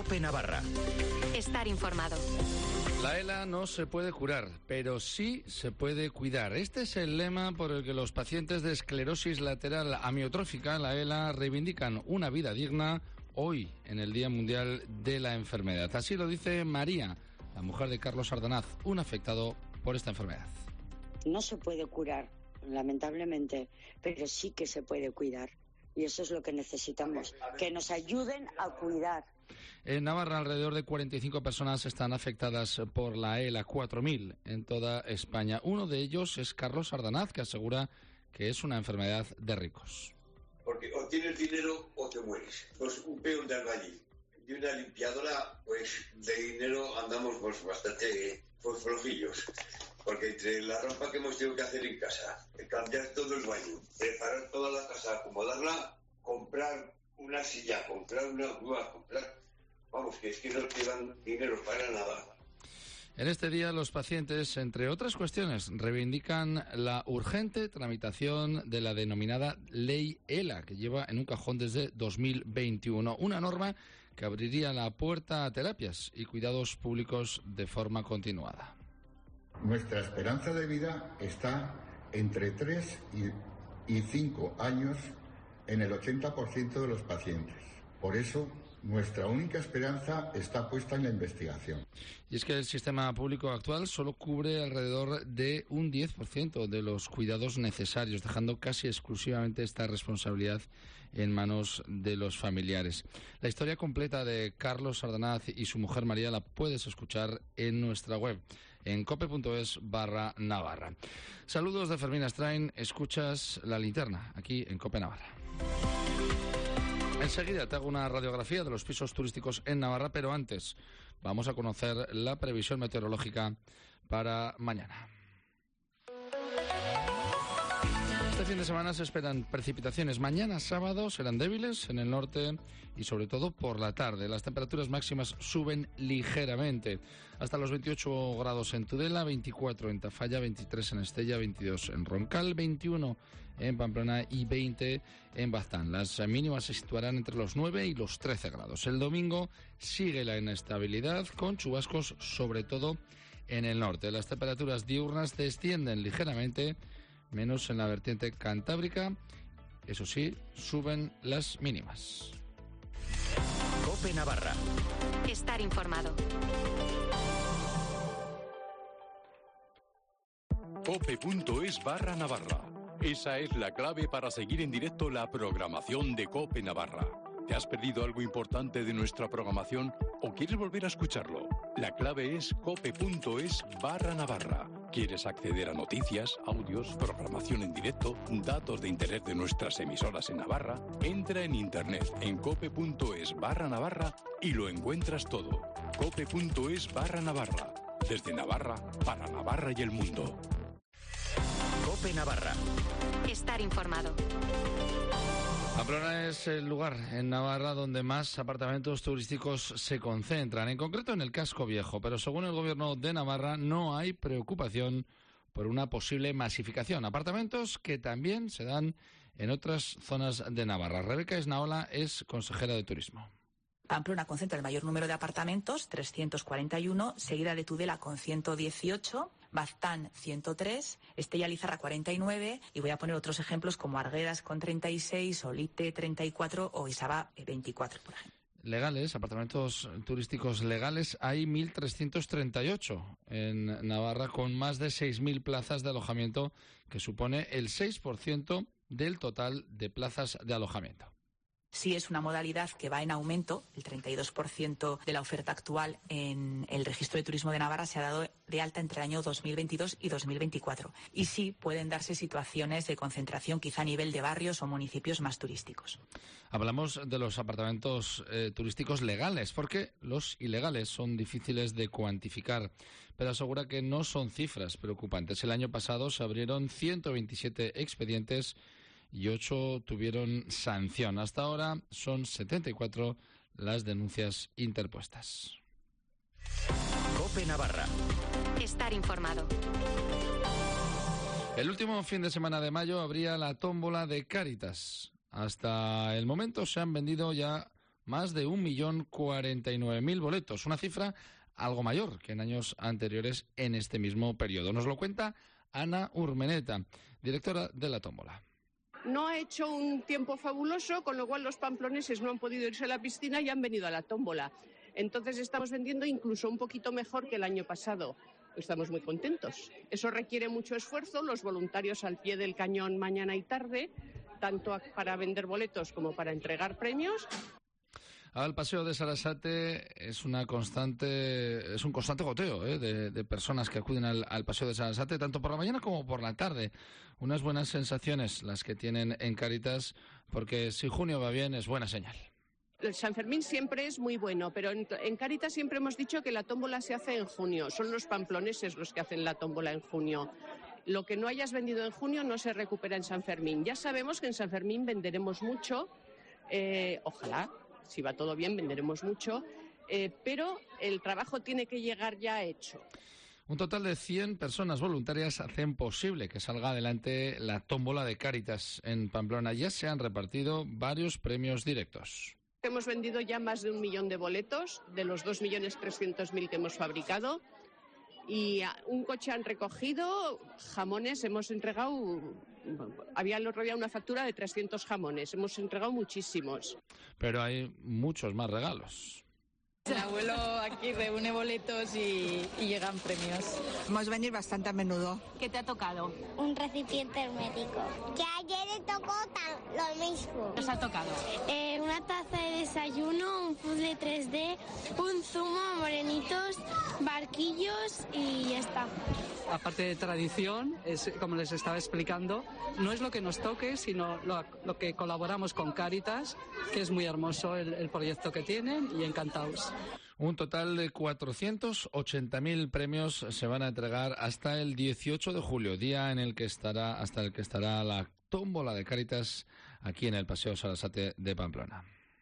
COPE Navarra. Estar informado. La ELA no se puede curar, pero sí se puede cuidar. Este es el lema por el que los pacientes de esclerosis lateral amiotrófica, la ELA, reivindican una vida digna hoy, en el Día Mundial de la Enfermedad. Así lo dice María, la mujer de Carlos Ardanaz, un afectado por esta enfermedad. No se puede curar, lamentablemente, pero sí que se puede cuidar. Y eso es lo que necesitamos, que nos ayuden a cuidar. En Navarra, alrededor de 45 personas están afectadas por la ELA, 4.000 en toda España. Uno de ellos es Carlos Ardanaz, que asegura que es una enfermedad de ricos. Porque o tienes dinero o te mueres. Pues un peón de albañil y una limpiadora, pues de dinero andamos pues bastante flojillos. Porque entre la ropa que hemos tenido que hacer en casa, cambiar todo el baño, preparar toda la casa, acomodarla, comprar una silla, comprar una grúa, Vamos, que es que no te dan dinero para nada. En este día los pacientes, entre otras cuestiones, reivindican la urgente tramitación de la denominada Ley ELA, que lleva en un cajón desde 2021. Una norma que abriría la puerta a terapias y cuidados públicos de forma continuada. Nuestra esperanza de vida está entre 3 y 5 años en el 80% de los pacientes. Por eso, nuestra única esperanza está puesta en la investigación. Y es que el sistema público actual solo cubre alrededor de un 10% de los cuidados necesarios, dejando casi exclusivamente esta responsabilidad en manos de los familiares. La historia completa de Carlos Ardanaz y su mujer María la puedes escuchar en nuestra web, en cope.es/Navarra. Saludos de Fermín Astrain, escuchas La Linterna, aquí en COPE Navarra. Enseguida te hago una radiografía de los pisos turísticos en Navarra, pero antes vamos a conocer la previsión meteorológica para mañana. Este fin de semana se esperan precipitaciones. Mañana sábado serán débiles en el norte y sobre todo por la tarde. Las temperaturas máximas suben ligeramente hasta los 28 grados en Tudela, 24 en Tafalla, 23 en Estella, 22 en Roncal, 21 en Pamplona y 20 en Baztán. Las mínimas se situarán entre los 9 y los 13 grados. El domingo sigue la inestabilidad con chubascos sobre todo en el norte. Las temperaturas diurnas descienden ligeramente, menos en la vertiente cantábrica. Eso sí, suben las mínimas. COPE Navarra. Estar informado. Cope.es/Navarra. Esa es la clave para seguir en directo la programación de COPE Navarra. ¿Te has perdido algo importante de nuestra programación o quieres volver a escucharlo? La clave es cope.es/Navarra. ¿Quieres acceder a noticias, audios, programación en directo, datos de interés de nuestras emisoras en Navarra? Entra en internet en cope.es/Navarra y lo encuentras todo. cope.es/Navarra. Desde Navarra, para Navarra y el mundo. COPE Navarra. Estar informado. Pamplona es el lugar en Navarra donde más apartamentos turísticos se concentran, en concreto en el casco viejo, pero según el gobierno de Navarra no hay preocupación por una posible masificación. Apartamentos que también se dan en otras zonas de Navarra. Rebeca Esnaola es consejera de Turismo. Pamplona concentra el mayor número de apartamentos, 341, seguida de Tudela con 118, Baztán 103, Estella Lizarra 49 y voy a poner otros ejemplos como Arguedas con 36, Olite 34 o Isaba 24, por ejemplo. Legales, apartamentos turísticos legales, hay 1.338 en Navarra con más de 6.000 plazas de alojamiento, que supone el 6% del total de plazas de alojamiento. Sí es una modalidad que va en aumento. El 32% de la oferta actual en el Registro de Turismo de Navarra se ha dado de alta entre el año 2022 y 2024. Y sí pueden darse situaciones de concentración quizá a nivel de barrios o municipios más turísticos. Hablamos de los apartamentos turísticos legales, porque los ilegales son difíciles de cuantificar, pero asegura que no son cifras preocupantes. El año pasado se abrieron 127 expedientes y 8 tuvieron sanción. Hasta ahora son 74 las denuncias interpuestas. COPE Navarra. Estar informado. El último fin de semana de mayo habría la tómbola de Cáritas. Hasta el momento se han vendido ya más de 1.049.000 boletos, una cifra algo mayor que en años anteriores en este mismo periodo. Nos lo cuenta Ana Urmeneta, directora de la tómbola. No ha hecho un tiempo fabuloso, con lo cual los pamploneses no han podido irse a la piscina y han venido a la tómbola. Entonces estamos vendiendo incluso un poquito mejor que el año pasado. Estamos muy contentos. Eso requiere mucho esfuerzo, los voluntarios al pie del cañón mañana y tarde, tanto para vender boletos como para entregar premios. El paseo de Sarasate es un constante goteo de personas que acuden al paseo de Sarasate, tanto por la mañana como por la tarde. Unas buenas sensaciones las que tienen en Cáritas, porque si junio va bien es buena señal. El San Fermín siempre es muy bueno, pero en Cáritas siempre hemos dicho que la tómbola se hace en junio. Son los pamploneses los que hacen la tómbola en junio. Lo que no hayas vendido en junio no se recupera en San Fermín. Ya sabemos que en San Fermín venderemos mucho, ojalá. Si va todo bien, venderemos mucho, pero el trabajo tiene que llegar ya hecho. Un total de 100 personas voluntarias hacen posible que salga adelante la tómbola de Cáritas en Pamplona. Ya se han repartido varios premios directos. Hemos vendido ya más de 1 millón de boletos, de los 2.300.000 que hemos fabricado. Y un coche han recogido, jamones, hemos entregado, había el otro día una factura de 300 jamones, hemos entregado muchísimos. Pero hay muchos más regalos. El abuelo aquí reúne boletos y llegan premios. Vamos a venir bastante a menudo. ¿Qué te ha tocado? Un recipiente hermético. Que ayer le tocó lo mismo. ¿Qué os ha tocado? Una taza de desayuno, un puzzle 3D, un zumo, morenitos, barquillos y ya está. Aparte de tradición, es, como les estaba explicando, no es lo que nos toque, sino lo que colaboramos con Cáritas, que es muy hermoso el proyecto que tienen y encantados. Un total de 480.000 premios se van a entregar hasta el 18 de julio, día en el que estará la tómbola de Cáritas aquí en el Paseo Sarasate de Pamplona.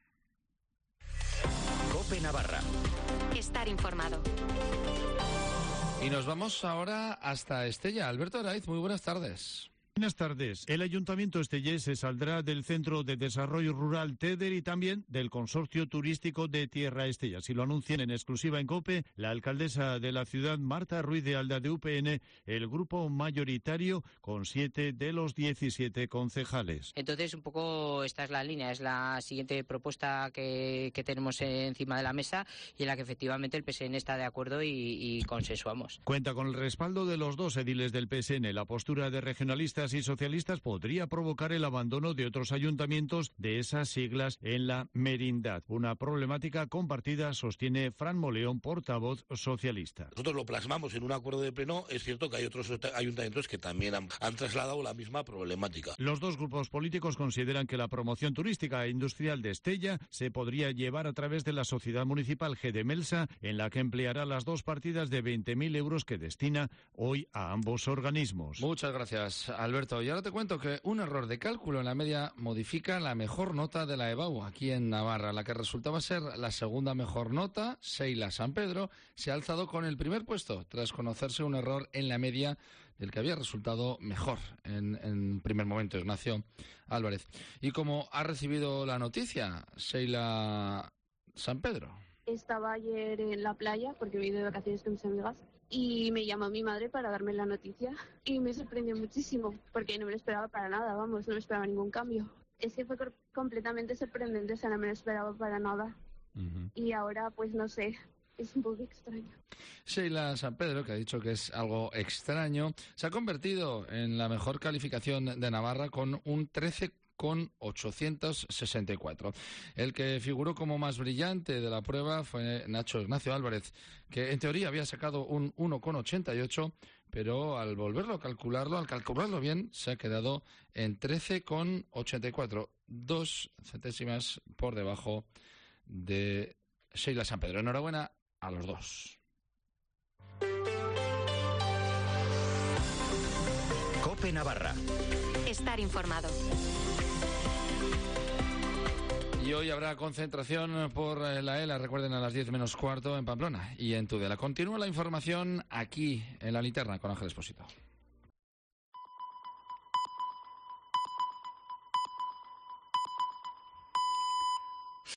COPE Navarra. Estar informado. Y nos vamos ahora hasta Estella. Alberto Araiz, muy buenas tardes. Buenas tardes. El Ayuntamiento estellés se saldrá del Centro de Desarrollo Rural TEDER y también del Consorcio Turístico de Tierra Estella. Así lo anuncian en exclusiva en COPE la alcaldesa de la ciudad, Marta Ruiz de Alda, de UPN, el grupo mayoritario con 7 de los 17 concejales. Entonces, un poco esta es la línea, es la siguiente propuesta que tenemos encima de la mesa y en la que efectivamente el PSN está de acuerdo y consensuamos. Cuenta con el respaldo de los dos ediles del PSN. La postura de regionalistas y socialistas podría provocar el abandono de otros ayuntamientos de esas siglas en la merindad. Una problemática compartida, sostiene Fran Moleón, portavoz socialista. Nosotros lo plasmamos en un acuerdo de pleno. Es cierto que hay otros ayuntamientos que también han trasladado la misma problemática. Los dos grupos políticos consideran que la promoción turística e industrial de Estella se podría llevar a través de la sociedad municipal GDMelsa, en la que empleará las dos partidas de 20.000 euros que destina hoy a ambos organismos. Muchas gracias, Alberto. Y ahora te cuento que un error de cálculo en la media modifica la mejor nota de la EBAU aquí en Navarra. La que resultaba ser la segunda mejor nota, Sheila San Pedro, se ha alzado con el primer puesto tras conocerse un error en la media del que había resultado mejor en primer momento, Ignacio Álvarez. ¿Y cómo ha recibido la noticia Sheila San Pedro? Estaba ayer en la playa porque me he ido de vacaciones con mis amigas y me llamó mi madre para darme la noticia y me sorprendió muchísimo porque no me lo esperaba para nada, vamos, no me esperaba ningún cambio. Es que fue completamente sorprendente, o sea, no me lo esperaba para nada. Y ahora, pues no sé, es un poco extraño. Sheila San Pedro, que ha dicho que es algo extraño, se ha convertido en la mejor calificación de Navarra con un 13,864. El que figuró como más brillante de la prueba fue Nacho Ignacio Álvarez, que en teoría había sacado un 1,88, pero al volverlo a calcularlo, al calcularlo bien, se ha quedado en 13,84, 2 centésimas por debajo de Sheila San Pedro. Enhorabuena a los dos. COPE Navarra. Estar informado. Y hoy habrá concentración por la ELA, recuerden, a las 10 menos cuarto en Pamplona y en Tudela. Continúa la información aquí en La Linterna con Ángel Expósito.